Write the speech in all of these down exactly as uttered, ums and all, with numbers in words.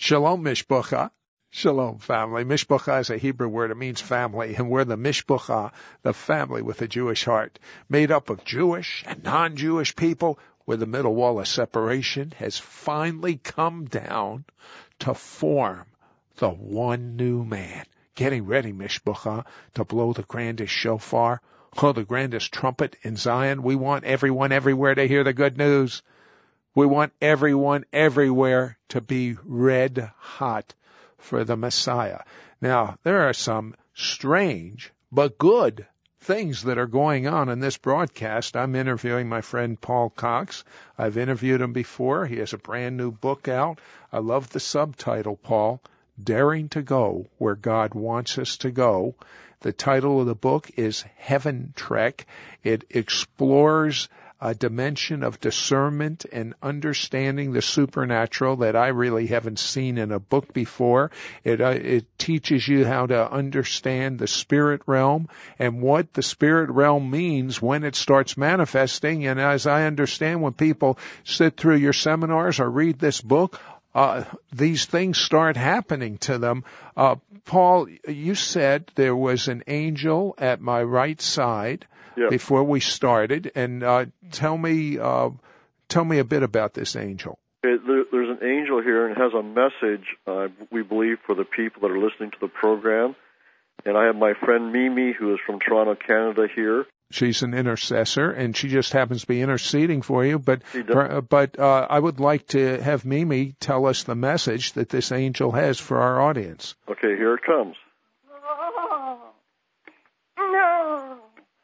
Shalom, Mishpucha. Shalom, family. Mishpucha is a Hebrew word. It means family, and we're the Mishpucha, the family with a Jewish heart, made up of Jewish and non-Jewish people, where the middle wall of separation has finally come down to form the one new man. Getting ready, Mishpucha, to blow the grandest shofar, oh, the grandest trumpet in Zion. We want everyone everywhere to hear the good news. We want everyone everywhere to be red hot for the Messiah. Now, there are some strange but good things that are going on in this broadcast. I'm interviewing my friend Paul Cox. I've interviewed him before. He has a brand new book out. I love the subtitle, Paul, Daring to Go Where God Wants Us to Go. The title of the book is Heaven Trek. It explores a dimension of discernment and understanding the supernatural that I really haven't seen in a book before. It, uh, it teaches you how to understand the spirit realm and what the spirit realm means when it starts manifesting. And as I understand, when people sit through your seminars or read this book, uh, these things start happening to them. Uh, Paul, you said there was an angel at my right side. Yep. Before we started, and uh, tell me, uh, tell me a bit about this angel. It, there, there's an angel here, and it has a message, uh, we believe, for the people that are listening to the program. And I have my friend Mimi, who is from Toronto, Canada, here. She's an intercessor, and she just happens to be interceding for you. But but uh, I would like to have Mimi tell us the message that this angel has for our audience. Okay, here it comes. Oh, no.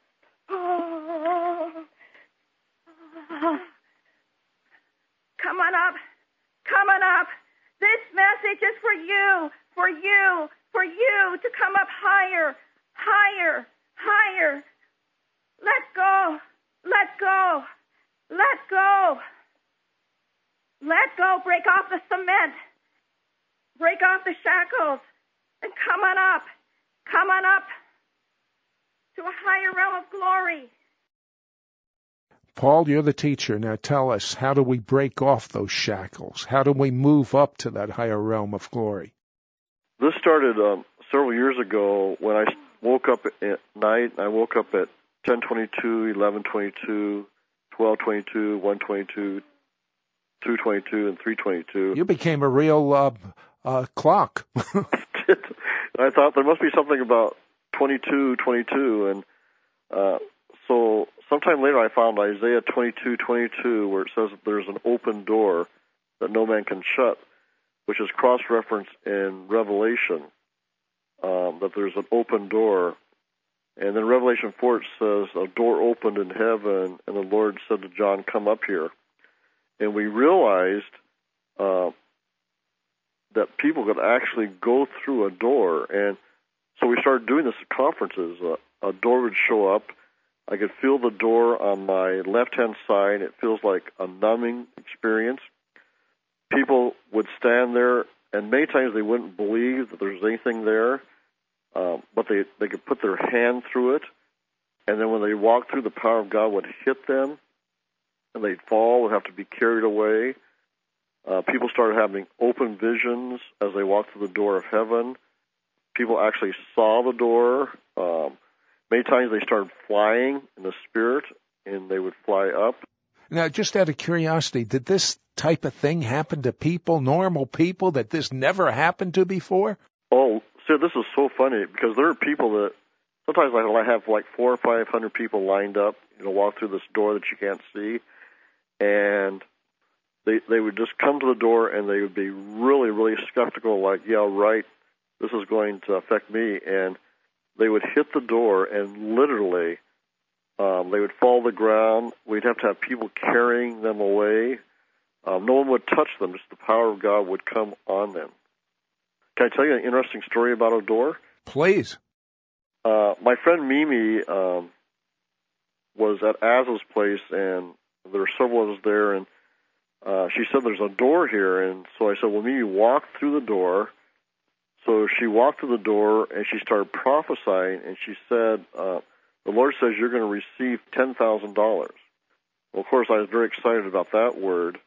Come on up. Come on up. This message is for you, for you, for you to come up higher, higher, higher. Let go. Let go. Let go. Let go. Break off the cement. Break off the shackles. And come on up. Come on up to a higher realm of glory. Paul, you're the teacher. Now tell us, how do we break off those shackles? How do we move up to that higher realm of glory? This started um, several years ago when I woke up at night. I woke up at ten twenty-two, eleven twenty-two, twelve twenty-two, one twenty-two, two twenty-two, and three twenty-two. You became a real uh, uh, clock. I thought there must be something about twenty-two, twenty-two, and uh, so sometime later I found Isaiah twenty-two, twenty-two, where it says that there's an open door that no man can shut, which is cross-referenced in Revelation, um, that there's an open door. And then Revelation four, it says, a door opened in heaven, and the Lord said to John, come up here. And we realized uh, that people could actually go through a door. And so we started doing this at conferences. Uh, a door would show up. I could feel the door on my left-hand side. It feels like a numbing experience. People would stand there, and many times they wouldn't believe that there's anything there, um, but they, they could put their hand through it, and then when they walked through, the power of God would hit them, and they'd fall, would have to be carried away. Uh, people started having open visions as they walked through the door of heaven. People actually saw the door. Um, Many times they started flying in the spirit, and they would fly up. Now, just out of curiosity, did this type of thing happen to people, normal people, that this never happened to before? Oh, Sid, this is so funny, because there are people that, sometimes I have like four or five hundred people lined up, you know, walk through this door that you can't see, and they they would just come to the door, and they would be really, really skeptical, like, yeah, right, this is going to affect me, and they would hit the door, and literally um, they would fall to the ground. We'd have to have people carrying them away. Um, no one would touch them. Just the power of God would come on them. Can I tell you an interesting story about a door? Please. Uh, my friend Mimi um, was at Az's place, and there were several of us there, and uh, she said, there's a door here. And so I said, well, Mimi, walk through the door. So she walked to the door, and she started prophesying, and she said, uh, the Lord says you're going to receive ten thousand dollars. Well, of course, I was very excited about that word.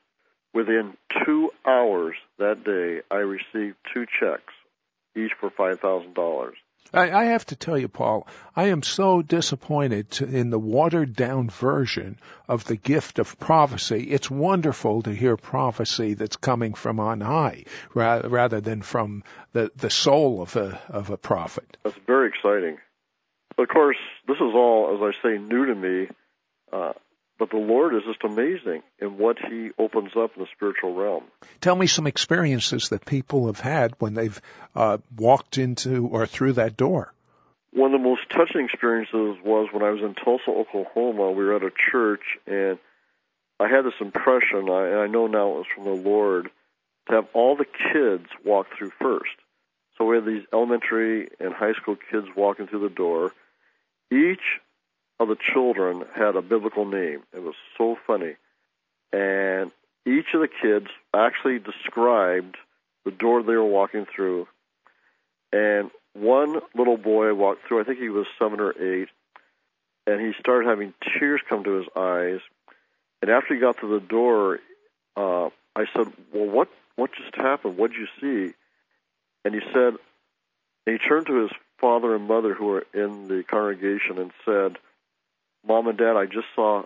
Within two hours that day, I received two checks, each for five thousand dollars. I, I have to tell you, Paul, I am so disappointed to, in the watered-down version of the gift of prophecy. It's wonderful to hear prophecy that's coming from on high, rather, rather than from the, the soul of a of a prophet. That's very exciting. Of course, this is all, as I say, new to me, uh, but the Lord is just amazing in what He opens up in the spiritual realm. Tell me some experiences that people have had when they've uh, walked into or through that door. One of the most touching experiences was when I was in Tulsa, Oklahoma. We were at a church, and I had this impression, I, and I know now it was from the Lord, to have all the kids walk through first. So we had these elementary and high school kids walking through the door. Each of the children had a biblical name. It was so funny. And each of the kids actually described the door they were walking through. And one little boy walked through, I think he was seven or eight, and he started having tears come to his eyes. And after he got to the door, uh, I said, well, what, what just happened? What did you see? And he said, and he turned to his father and mother who were in the congregation and said, Mom and Dad, I just saw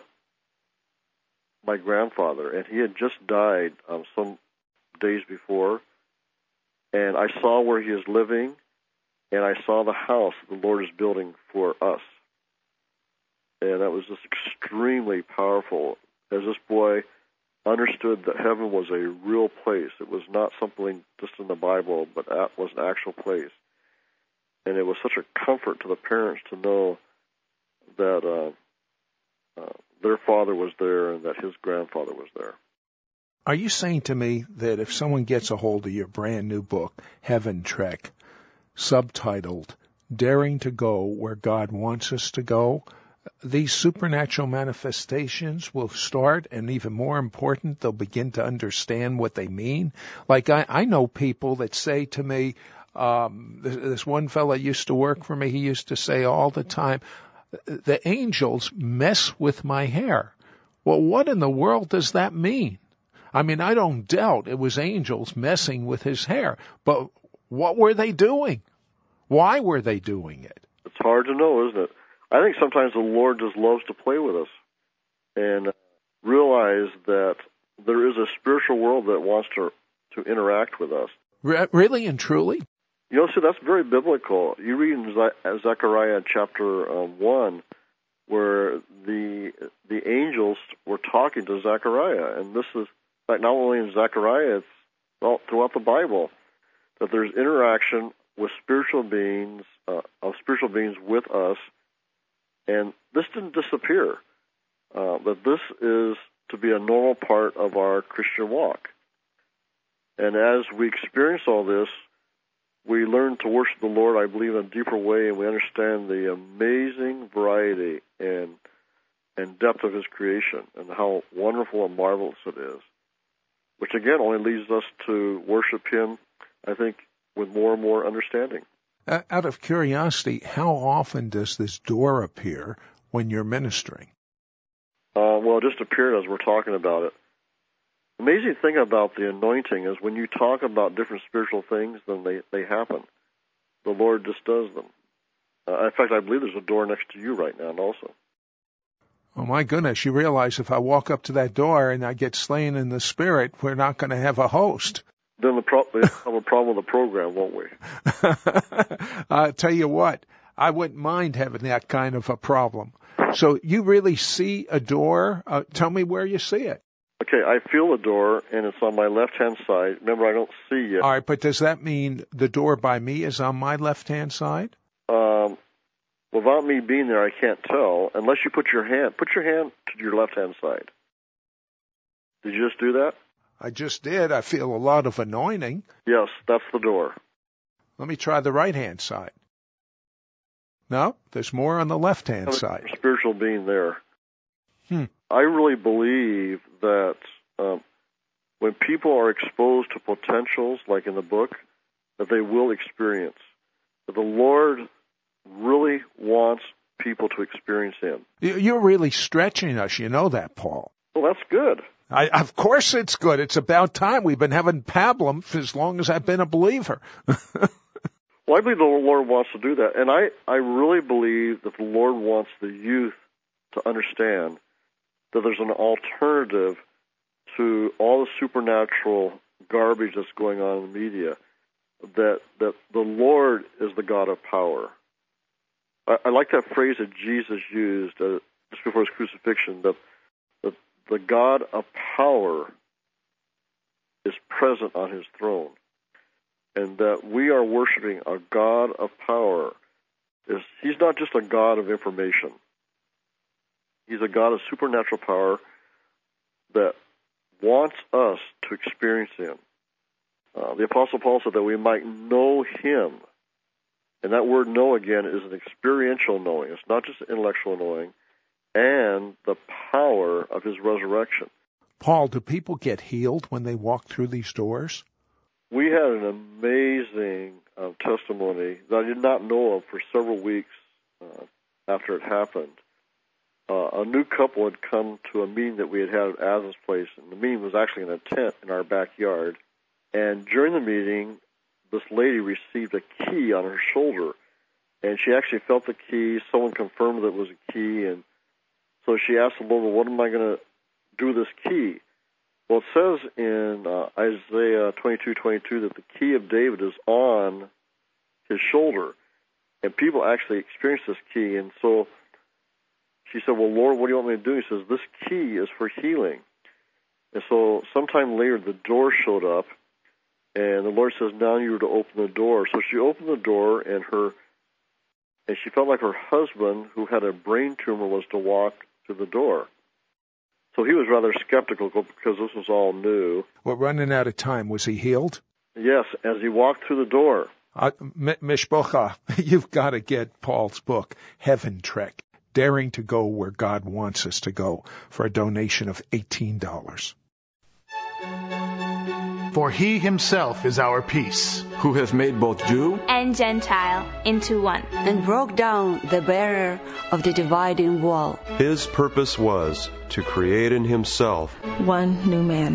my grandfather, and he had just died um, some days before, and I saw where he is living, and I saw the house the Lord is building for us. And that was just extremely powerful, as this boy understood that heaven was a real place. It was not something just in the Bible, but that was an actual place. And it was such a comfort to the parents to know that uh, uh, their father was there and that his grandfather was there. Are you saying to me that if someone gets a hold of your brand new book, Heaven Trek, subtitled Daring to Go Where God Wants Us to Go, these supernatural manifestations will start, and even more important, they'll begin to understand what they mean? Like I, I know people that say to me, um, this, this one fellow used to work for me, he used to say all the time, the angels mess with my hair. Well, what in the world does that mean? I mean, I don't doubt it was angels messing with his hair, but what were they doing? Why were they doing it? It's hard to know, isn't it? I think sometimes the Lord just loves to play with us and realize that there is a spiritual world that wants to to interact with us. Re- really and truly? You know, so that's very biblical. You read in Ze- Zechariah chapter um, one, where the the angels were talking to Zechariah, and this is like not only in Zechariah, it's all throughout the Bible that there's interaction with spiritual beings, uh, of spiritual beings with us, and this didn't disappear. Uh, but this is to be a normal part of our Christian walk, and as we experience all this, we learn to worship the Lord, I believe, in a deeper way, and we understand the amazing variety and and depth of His creation and how wonderful and marvelous it is, which, again, only leads us to worship Him, I think, with more and more understanding. Uh, out of curiosity, how often does this door appear when you're ministering? Uh, well, it just appeared as we're talking about it. The amazing thing about the anointing is when you talk about different spiritual things, then they, they happen. The Lord just does them. Uh, in fact, I believe there's a door next to you right now also. Oh, my goodness. You realize if I walk up to that door and I get slain in the spirit, we're not going to have a host. Then the pro- we'll have a problem with the program, won't we? I'll tell you what, I wouldn't mind having that kind of a problem. So you really see a door? Uh, tell me where you see it. Okay, I feel the door, and it's on my left-hand side. Remember, I don't see yet. All right, but does that mean the door by me is on my left-hand side? Um, without me being there, I can't tell, unless you put your hand, put your hand to your left-hand side. Did you just do that? I just did. I feel a lot of anointing. Yes, that's the door. Let me try the right-hand side. No, there's more on the left-hand There's side. a spiritual being there. Hmm. I really believe that um, when people are exposed to potentials, like in the book, that they will experience. That the Lord really wants people to experience Him. You're really stretching us. You know that, Paul. Well, that's good. I, of course it's good. It's about time. We've been having pablum for as long as I've been a believer. Well, I believe the Lord wants to do that. And I, I really believe that the Lord wants the youth to understand that there's an alternative to all the supernatural garbage that's going on in the media, that, that the Lord is the God of power. I, I like that phrase that Jesus used uh, just before his crucifixion, that, that the God of power is present on his throne, and that we are worshiping a God of power. Is He's not just a God of information. He's a God of supernatural power that wants us to experience him. Uh, the Apostle Paul said that we might know him. And that word know, again, is an experiential knowing. It's not just intellectual knowing. And the power of his resurrection. Paul, do people get healed when they walk through these doors? We had an amazing uh, testimony that I did not know of for several weeks uh, after it happened. Uh, a new couple had come to a meeting that we had had at Aslan's place, and the meeting was actually in a tent in our backyard. And during the meeting, this lady received a key on her shoulder, and she actually felt the key. Someone confirmed that it was a key, and so she asked the Lord, well, what am I going to do with this key? Well, it says in uh, Isaiah twenty-two twenty-two that the key of David is on his shoulder, and people actually experience this key. And so she said, well, Lord, what do you want me to do? He says, this key is for healing. And so sometime later, the door showed up, and the Lord says, now you are to open the door. So she opened the door, and her, and she felt like her husband, who had a brain tumor, was to walk through the door. So he was rather skeptical because this was all new. We're running out of time. Was he healed? Yes, as he walked through the door. Uh, M- Mishpocha, you've got to get Paul's book, Heaven Trek, Daring to Go Where God Wants Us to Go, for a donation of eighteen dollars. For he himself is our peace, who has made both Jew and Gentile into one, and broke down the barrier of the dividing wall. His purpose was to create in himself one new man.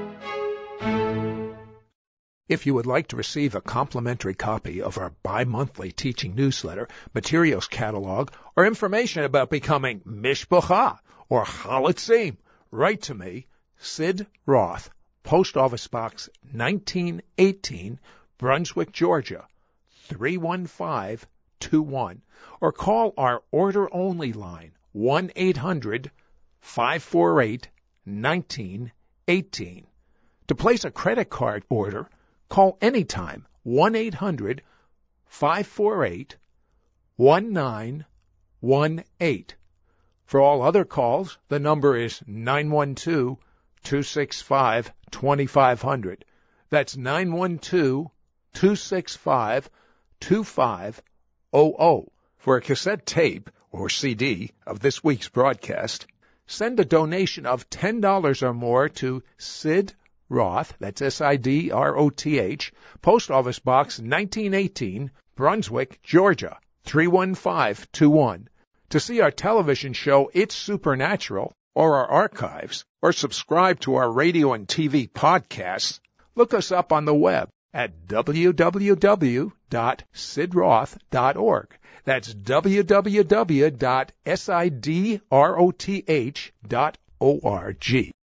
If you would like to receive a complimentary copy of our bi-monthly teaching newsletter, materials catalog, or information about becoming Mishpocha or Chalitzim, write to me, Sid Roth, Post Office Box nineteen eighteen, Brunswick, Georgia, three one five two one, or call our order-only line, one eight hundred five four eight nineteen eighteen. To place a credit card order, call anytime, one eight hundred five four eight one nine one eight. For all other calls, the number is nine one two, two six five, two five zero zero. That's nine one two, two six five, two five zero zero. For a cassette tape or C D of this week's broadcast, send a donation of ten dollars or more to Sid Roth, that's S I D R O T H, Post Office Box nineteen eighteen, Brunswick, Georgia, three one five two one. To see our television show It's Supernatural, or our archives, or subscribe to our radio and T V podcasts, look us up on the web at w w w dot sid roth dot org. That's w w w dot sid roth dot org.